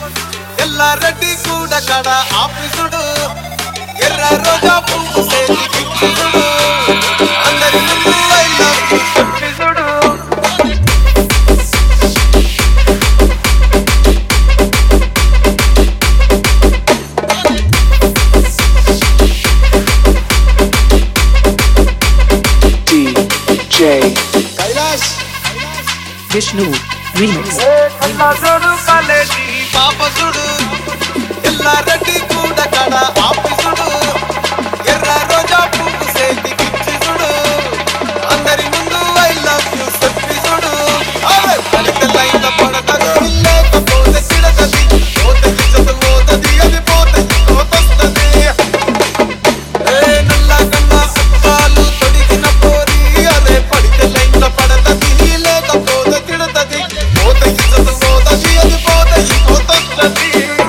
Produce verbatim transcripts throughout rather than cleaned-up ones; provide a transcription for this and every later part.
ఎల్లారెడ్డి కూడా కడ ఆఫీసుడు ఎర్ర రోజా పువ్వు సేతి కిక్కుడు అందరి ముందు ఐ లవ్ యు చెప్పిసుడు Kailash Vishnu Remix. కల్లాజోడు కాలేజీ పాపసుడు ఎల్లారెడ్డి కూడా కడ ఆఫీసుడు ఎర్ర రోజా పువ్వు సేతి కిక్కుడు అందరి ముందు ఐ లవ్ యు చెప్పిసుడు అవే పడితే లైన్ పడతది లేకపోతే తిడతది పోతే ఇచ్చదు పోతది అది పోతే పోతస్తది ఏ నల్ల కన్న అప్పాలు తొడిగిన పోరి అదే పడితే లైన్ పడతది లేకపోతే తిడతది పోతే ఇచ్చదు పోతది అది పోతే పోతస్తది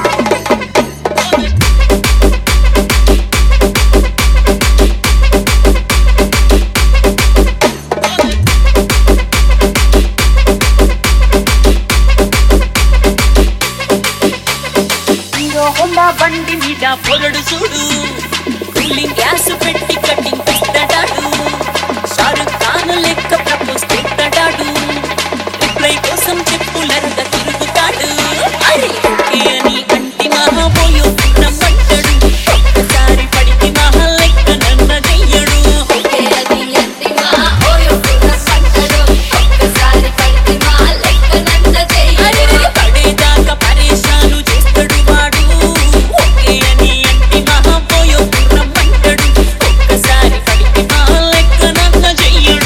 హీరో హోండా బండి మీద పొరడు చూడు కూలింగ్ గ్యాస్ పెట్టి కటింగ్ ఇస్తాడాడు షారుఖ్ ఖాన్ లెక్క ప్రపోజ్ పెట్టాడాడు రిప్లై కోసం చెప్పులరగా తిరుగుతాడు అరే ఓకే అని అంటి మహాబోయో రమ్మంటాడు ఒక్కసారి పడితే మహా లెక్క నన్న చెయ్యడు ఓకే అని అంటి మహాబోయో రమ్మంటాడు ఒక్కసారి పడితే మహా లెక్క నన్న చెయ్యడు పడేదాకా పరేషాను చేస్తాడు వాడు ఓకే అని అంటి మహాబోయో రమ్మంటాడు ఒక్కసారి పడితే మహా లెక్క నన్న చెయ్యడు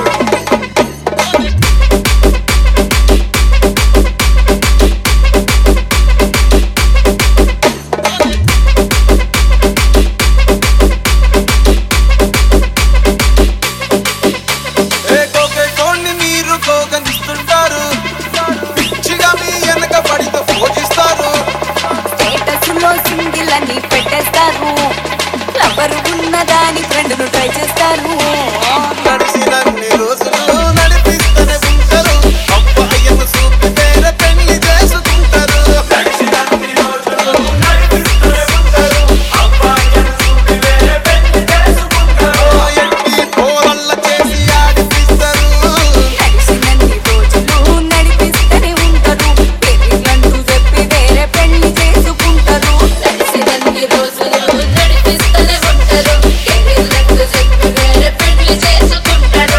ఏ కోకే కోణ్ణి మీరు కోగనిస్తుంటారు పిచ్చిగా మీ వెనక పడితో పూజిస్తారు స్టేటస్ లో సింగిల్ అని పెట్టేస్తారు లవర్ ఉన్నదాని ఫ్రెండ్ ను ట్రై చేస్తారు నడిచినన్ని రోజులు నడిపిస్తూనే ఉంటారు అబ్బాయిను చూపి వేరే పెళ్లి చేసుకుంటారు నడిచినన్ని రోజులు నడిపిస్తూనే ఉంటారు అబ్బాయిను చూపి వేరే పెళ్లి చేసుకుంటారు ఎట్టి పోరల్ల చేసి ఆడిపిస్తారు నడిచినన్ని రోజులు నడిపిస్తూనే ఉంటారు పెళ్ళంటూ చెప్పి వేరే పెళ్లి చేసుకుంటారు నడిచినన్ని రోజులు నడిపిస్తూనే ఉంటారు పెళ్ళంటూ చెప్పి వేరే పెళ్లి చేసుకుంటారు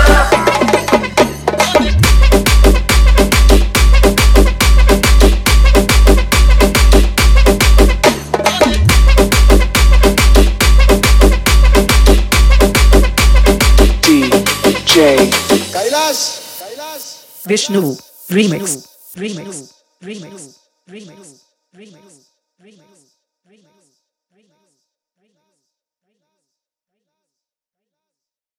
D J Kailash Kailash Vishnu Remix. Remix. Remix. Remix. Remix.